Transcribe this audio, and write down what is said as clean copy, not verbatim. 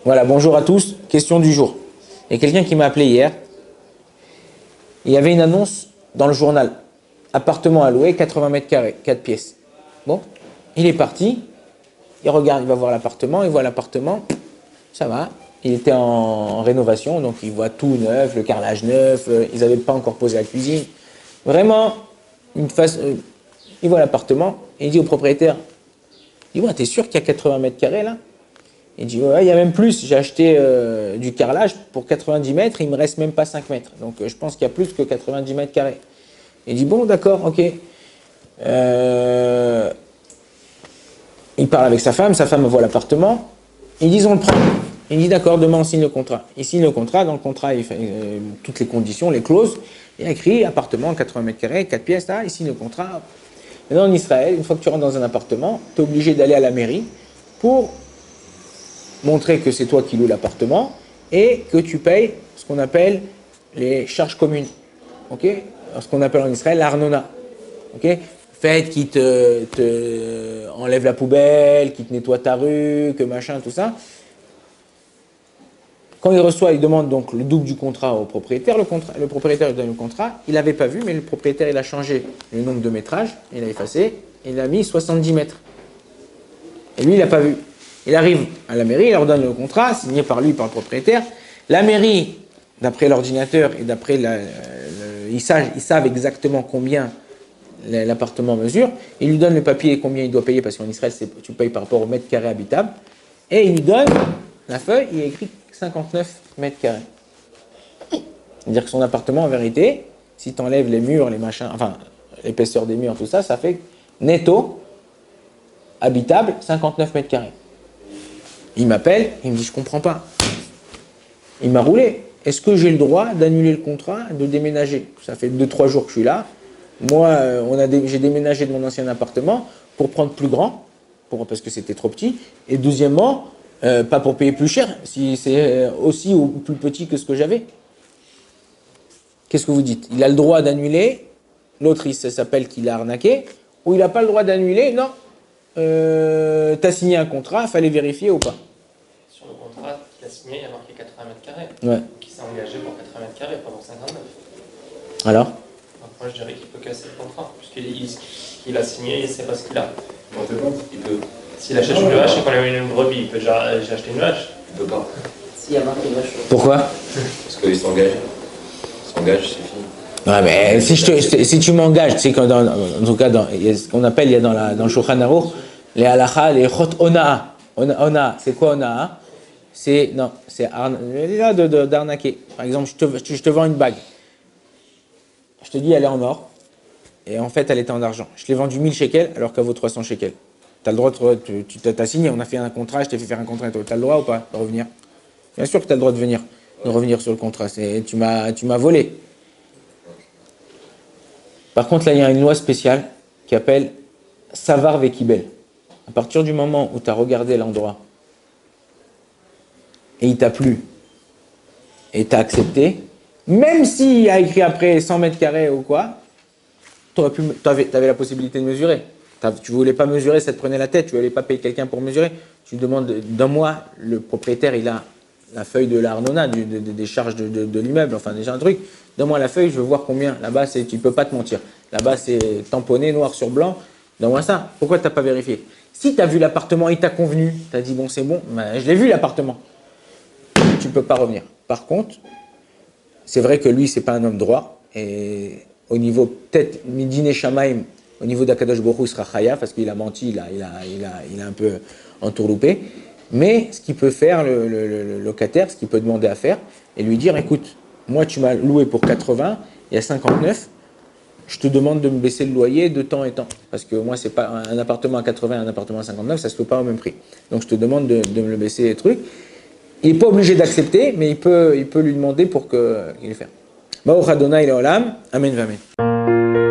Voilà, bonjour à tous. Question du jour. Il y a quelqu'un qui m'a appelé hier. Il y avait une annonce dans le journal. Appartement à louer, 80 mètres carrés, 4 pièces. Bon, il est parti. Il regarde, il va voir l'appartement. Il voit l'appartement. Ça va. Il était en rénovation, donc il voit tout neuf, le carrelage neuf. Ils n'avaient pas encore posé la cuisine. Vraiment, il voit l'appartement et il dit au propriétaire, il dit, ouais, t'es sûr qu'il y a 80 mètres carrés là? Il dit, ouais, il y a même plus, j'ai acheté du carrelage pour 90 mètres, il me reste même pas 5 mètres. Donc je pense qu'il y a plus que 90 mètres carrés. Il dit, bon, d'accord, ok. Il parle avec sa femme voit l'appartement. Ils disent, on le prend. Il dit, d'accord, demain on signe le contrat. Il signe le contrat, dans le contrat il fait toutes les conditions, les clauses. Il a écrit appartement, 80 mètres carrés, 4 pièces, là, il signe le contrat. Maintenant en Israël, une fois que tu rentres dans un appartement, tu es obligé d'aller à la mairie pour montrer que c'est toi qui loues l'appartement et que tu payes ce qu'on appelle les charges communes. Ok? Ce qu'on appelle en Israël l'arnona. Ok? Fait qui te enlève la poubelle, qui te nettoie ta rue, que machin, tout ça. Quand il reçoit, il demande donc le double du contrat au propriétaire. Le propriétaire lui donne le contrat. Il n'avait pas vu, mais le propriétaire il a changé le nombre de métrages. Il a effacé. Il a mis 70 mètres. Et lui, il n'a pas vu. Il arrive à la mairie, il leur donne le contrat, signé par lui, par le propriétaire. La mairie, d'après l'ordinateur et d'après ils savent exactement combien l'appartement mesure. Il lui donne le papier et combien il doit payer, parce qu'en Israël, tu payes par rapport au mètre carré habitable. Et il lui donne la feuille, il y a écrit 59 mètres carrés. C'est-à-dire que son appartement, en vérité, si tu enlèves les murs, les machins, enfin, l'épaisseur des murs, tout ça, ça fait netto, habitable, 59 mètres carrés. Il m'appelle, il me dit, je comprends pas. Il m'a roulé. Est-ce que j'ai le droit d'annuler le contrat, de déménager? Ça fait 2-3 jours que je suis là. Moi, j'ai déménagé de mon ancien appartement pour prendre plus grand, parce que c'était trop petit. Et deuxièmement, pas pour payer plus cher, si c'est aussi ou plus petit que ce que j'avais. Qu'est-ce que vous dites? Il a le droit d'annuler, l'autre ça s'appelle qu'il a arnaqué, ou il n'a pas le droit d'annuler? Non. T'as signé un contrat, fallait vérifier ou pas? Sur le contrat qu'il a signé, il y a marqué 80 mètres carrés. Ouais. Donc il s'est engagé pour 80 mètres carrés, pas pour 59. Alors? Donc moi je dirais qu'il peut casser le contrat, puisqu'il a signé, il ne sait pas ce qu'il a. Il peut. S'il achète une vache et qu'on lui met une brebis, il peut déjà acheter une vache. Il peut pas. S'il y a marqué vache. Pourquoi? Parce qu'il s'engage. Il s'engage, c'est fini. Ouais, mais si tu m'engages, tu sais en tout cas, il y a ce qu'on appelle, il y a dans le Shulchan Aruch, les halakha, les chot onaa. Onaa, c'est quoi onaa? C'est d'arnaquer. Par exemple, je te vends une bague. Je te dis, elle est en or. Et en fait, elle était en argent. Je l'ai vendue 1000 shekels alors qu'elle vaut 300 shekels. Tu as le droit, tu t'as signé, on a fait un contrat, je t'ai fait faire un contrat. Tu as le droit ou pas de revenir? Bien sûr que tu as le droit de revenir sur le contrat. Tu m'as volé. Par contre, là, il y a une loi spéciale qui appelle Savar Vekibel. À partir du moment où tu as regardé l'endroit et il t'a plu et tu as accepté, même s'il y a écrit après 100 mètres carrés ou quoi, tu avais la possibilité de mesurer. Tu ne voulais pas mesurer, ça te prenait la tête, tu ne voulais pas payer quelqu'un pour mesurer. Tu demandes d'un mois, le propriétaire, il a la feuille de l'Arnona, des charges de l'immeuble, enfin déjà un truc. Donne-moi la feuille, je veux voir combien. Là-bas, tu ne peux pas te mentir. Là-bas, c'est tamponné, noir sur blanc. Donne-moi ça. Pourquoi tu n'as pas vérifié? Si tu as vu l'appartement, il t'a convenu, tu as dit, bon, c'est bon, ben, je l'ai vu l'appartement. Tu ne peux pas revenir. Par contre, c'est vrai que lui, ce n'est pas un homme droit. Et au niveau, peut-être, Midine Shamaim, au niveau d'Akadosh Baruch Hu, il sera chaya, parce qu'il a menti, il a un peu entourloupé. Mais ce qu'il peut faire, le locataire, ce qu'il peut demander à faire, et lui dire, écoute, moi tu m'as loué pour 80, il y a 59, je te demande de me baisser le loyer de temps et temps. Parce que moi, c'est pas un appartement à 80 et un appartement à 59, ça ne se fait pas au même prix. Donc je te demande de me le baisser les trucs. Il n'est pas obligé d'accepter, mais il peut lui demander pour qu'il le fasse. Baruch Adonai Leolam, Amen Vamen.